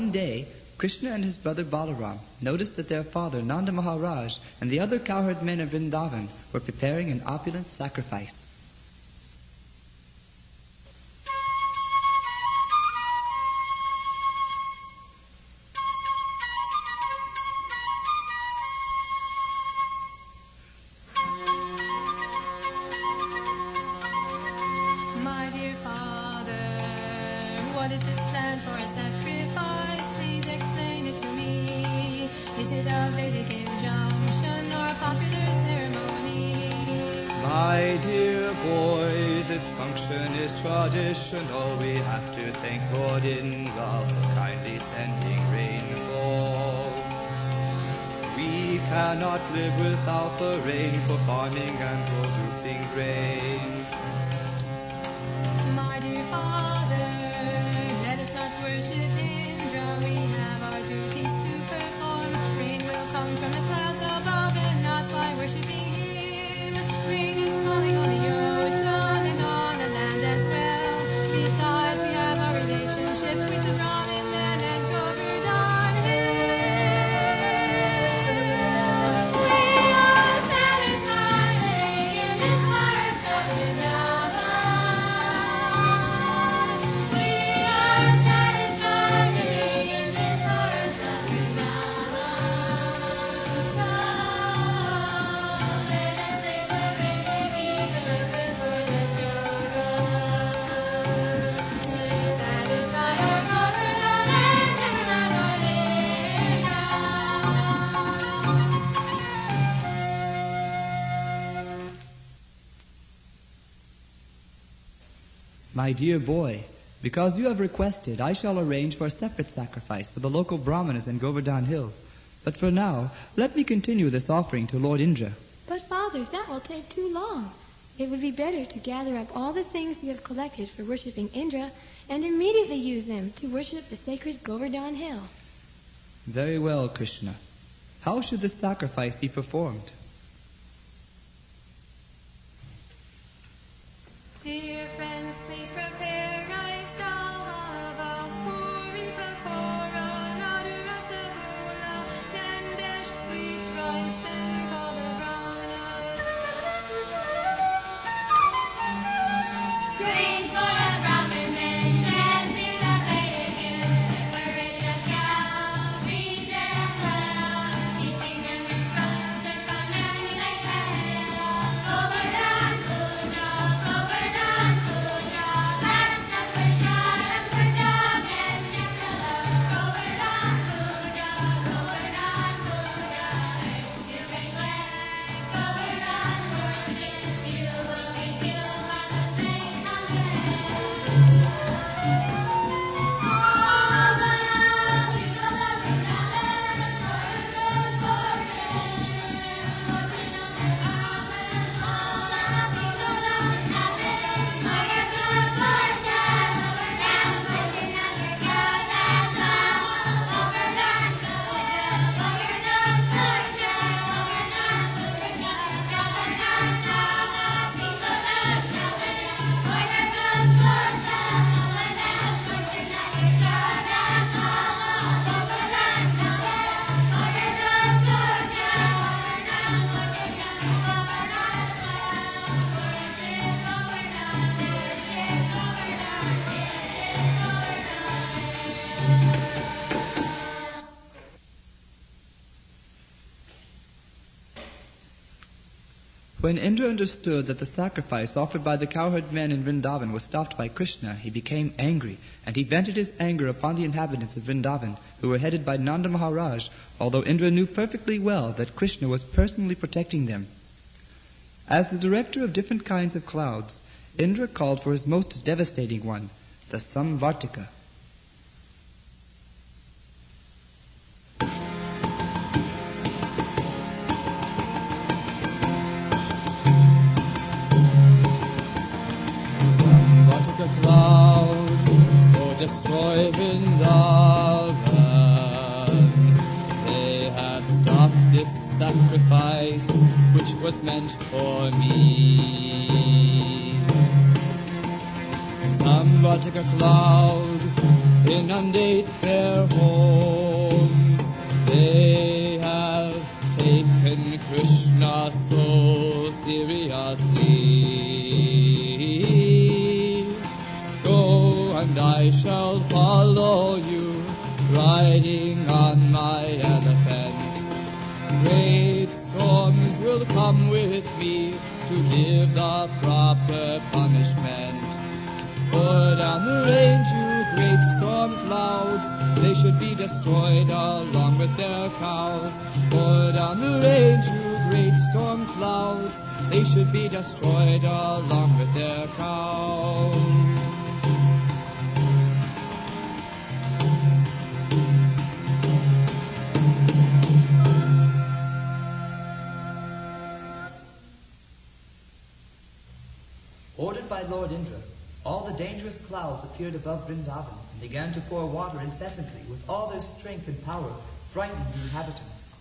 One day, Krishna and his brother Balaram noticed that their father Nanda Maharaj and the other cowherd men of Vrindavan were preparing an opulent sacrifice. My dear father, what is this plan for a sacrifice? Please explain it to me. Is it a Vedic injunction or a popular ceremony? My dear boy, this function is traditional. We have to thank Lord Indra for kindly sending rainfall. We cannot live without the rain for farming and producing grain. My dear father, let us not worship Indra. We have our duties to perform. Rain will come from the clouds above and not by worshiping him. Rain is falling on the ocean and on the land as well. Besides, we have our relationship with the Brahmin man and Govardhan Hill. We are satisfied living in this forest of Vrindavan. We are satisfied living in this forest of Vrindavan. So let us take the rain and keep it liquid for the Joga. To satisfy our Govardhan and never mind our Indra. My dear boy, because you have requested, I shall arrange for a separate sacrifice for the local brahmanas in Govardhan Hill. But for now, let me continue this offering to Lord Indra. But, Father, that will take too long. It would be better to gather up all the things you have collected for worshipping Indra and immediately use them to worship the sacred Govardhan Hill. Very well, Krishna. How should this sacrifice be performed? Dear friends, please prepare rice dal, halva, puri, pakora, nadu, rasagula, sandesh, sweet rice, and call the brahmanas. Grains for the Brahmin men, dancing the Vedic hymn, wearing the cows, feed them well, keeping them in front, circumambulating like a hill. Govardhan Puja, Govardhan Puja, balance of Prashadam for dog and chakala. Govardhan Puja, Govardhan Puja, you bring glad. Govardhan worships you, will be healed by the saints on the hill. All the people of Vrindavan, for your good fortune. Fortune of the Brahmin, all the people of Vrindavan, for your good fortune. Govardhan fortune of your cows as well. Govardhan Puja, for your good fortune. Govardhan Puja, Govardhan Puja, people of Vrindavan, for your good fortune. Govardhan fortune of your cows as well. Govardhan Puja, for your good fortune. Govardhan fortune of Govardhan worship Govardhan, When Indra understood that the sacrifice offered by the cowherd men in Vrindavan was stopped by Krishna, he became angry, and he vented his anger upon the inhabitants of Vrindavan, who were headed by Nanda Maharaj, although Indra knew perfectly well that Krishna was personally protecting them. As the director of different kinds of clouds, Indra called for his most devastating one, the Samvartika. Samvartika cloud, oh destroy Vrindavan. They have stopped this sacrifice which was meant for me. Samvartika cloud, inundate their homes. They have taken Krishna so seriously. Go and I shall follow you, riding on my elephant. Great storms will come with me to give the proper punishment. Pour down the range, you great storm clouds, they should be destroyed along with their cows. Pour down the range, you great storm clouds, they should be destroyed along with their cows. Ordered by Lord Indra, all the dangerous clouds appeared above Vrindavan and began to pour water incessantly with all their strength and power, frightening the inhabitants.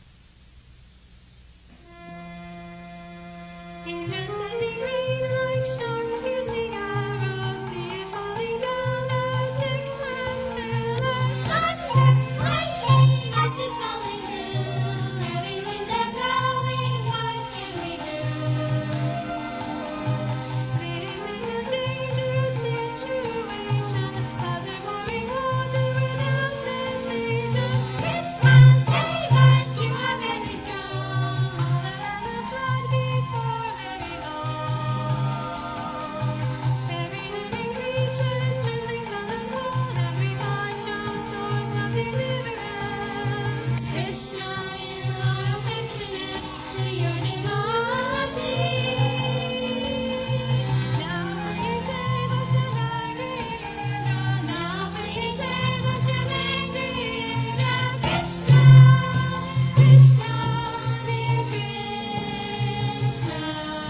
Indra sending rain like sharp piercing arrows, see it falling down as thick as pillars. Lightning, as it's falling too. Heavy winds are blowing, what can we do? This is a dangerous situation. Clouds are pouring water without cessation. Krishna, save us, you are very strong. All that has a flood before very long. Every living creature is trembling from the cold, and we find no source of deliverance. Krishna, you are affectionate to your devotees. Now please save us from angry Indra. Now please save us from angry Indra. Krishna, Krishna, dear Krishna.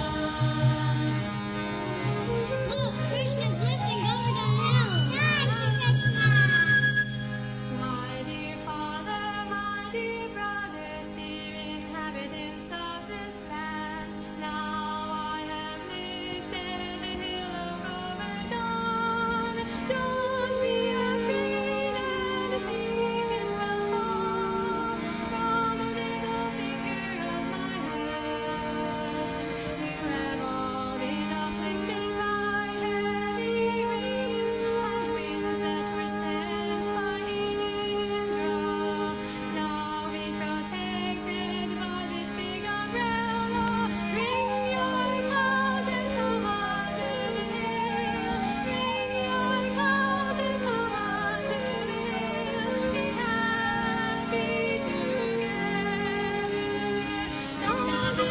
Look, Krishna's lifting Govardhan Hill. Jai Shri Krishna. My dear father, my dear brothers, dear inhabitants of this land, now I have lifted the hill of Govardhan. Don't be afraid, and the demons will fall from the little finger of my hand. You have all been afflicted by heavy rains and winds that were sent by Indra. Now be protected by this big umbrella. Bring your clouds and come under the hill. Bring your clouds and come under the hill. Be happy together. Don't be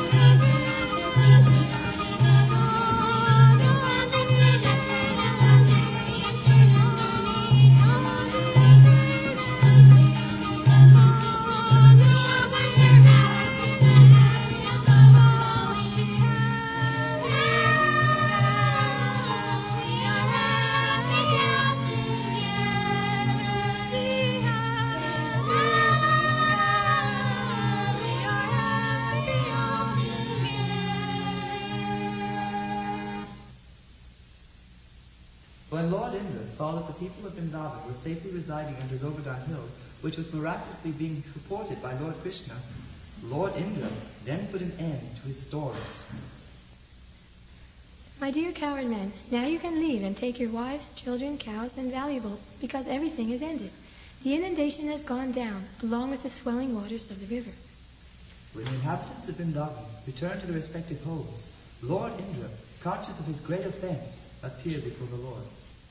When Lord Indra saw that the people of Vrindavan were safely residing under Govardhan Hill, which was miraculously being supported by Lord Krishna, Lord Indra then put an end to his storms. My dear coward men, now you can leave and take your wives, children, cows, and valuables, because everything is ended. The inundation has gone down, along with the swelling waters of the river. When the inhabitants of Vrindavan returned to their respective homes, Lord Indra, conscious of his great offense, appeared before the Lord.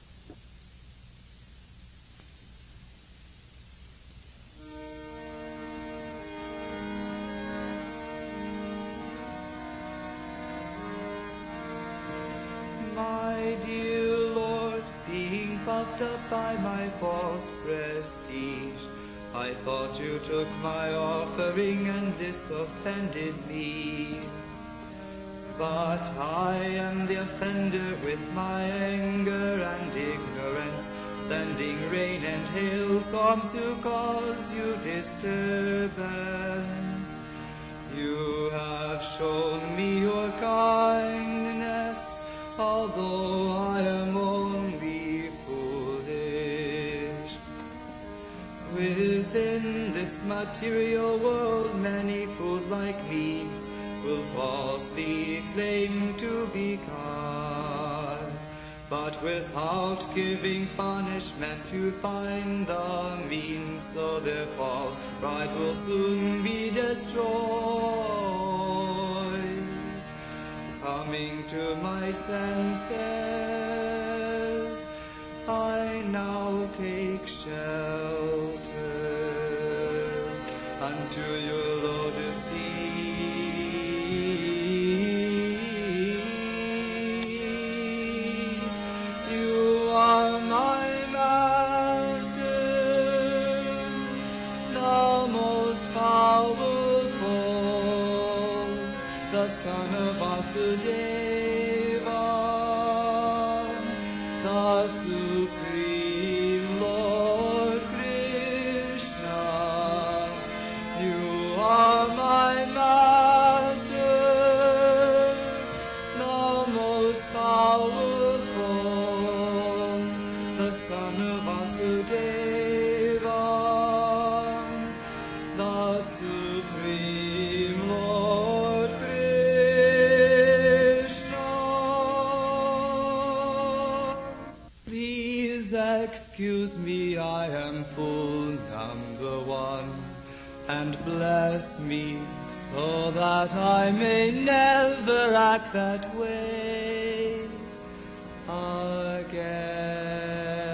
My dear Lord, being puffed up by my false prestige, I thought you took my offering and this offended me. But I am the offender with my anger and ignorance, sending rain and hailstorms to cause you disturbance. You have shown me your kindness, although I am only foolish. material world, many fools like me will falsely claim to be God. But without giving punishment to find the means, so their false pride will soon be destroyed. Coming to my senses, I now take shelter unto your lotus feet. You are my master, the most powerful, the son of Vasudeva, the supreme Lord Krishna. You are my master, the most powerful, the son of Vasudeva, the supreme Lord Krishna. Please excuse me, I am fool number one, and bless me so that I may never act that way again.